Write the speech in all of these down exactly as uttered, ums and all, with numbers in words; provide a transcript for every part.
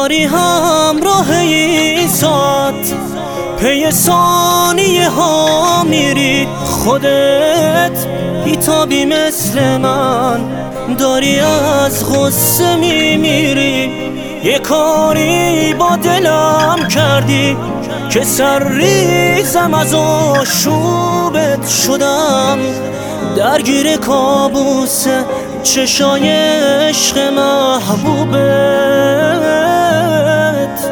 داری همراه ایزاد، پی ثانیه ها میری، خودت بیتابی مثل من، داری از غصه میمیری. یه کاری با دلم کردی که سرریزم از آشوبت شدم، درگیر کابوس چشای عشق محبوبت.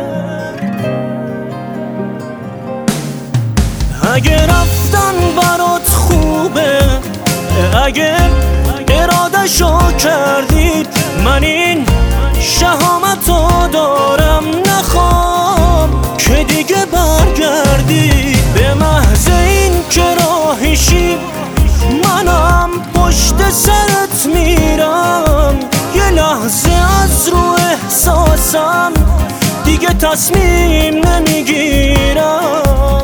اگه رفتن برات خوبه، اگه اراده‌شو کردی، من این شهامتو دارم، نخوام که دیگه برگردی. به محض این که راهیشی منم پشت سرت میرم، یه لحظه از رو احساسم دیگه تصمیم نمیگیرم.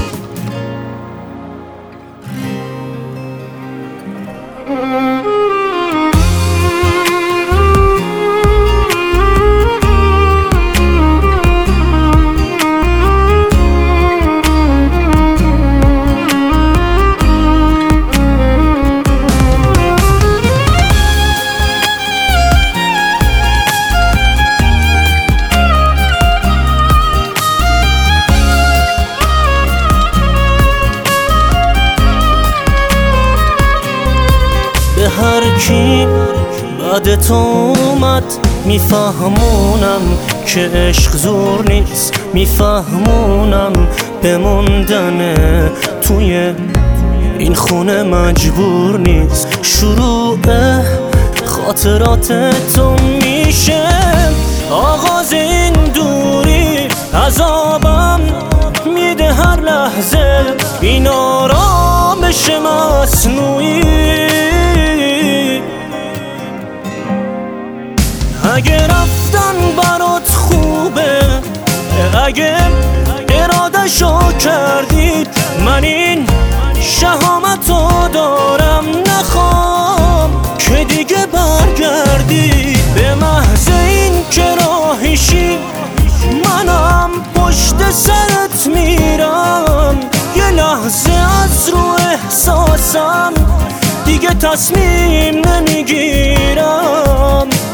هر کی بعد تو اومد میفهمونم که عشق زور نیست، میفهمونم بموندن توی این خونه مجبور نیست. شروع خاطرات تو میشه آغاز این دوری، عذابم میده هر لحظه این آرامش مصنوعی. اگه رفتن برات خوبه، اگه اراده‌شو کردی، من این شهامتو دارم، نخوام که دیگه برگردی. به محض این که راهیشی منم پشت سرت میرم، یه لحظه از رو احساسم دیگه تصمیم نمیگیرم.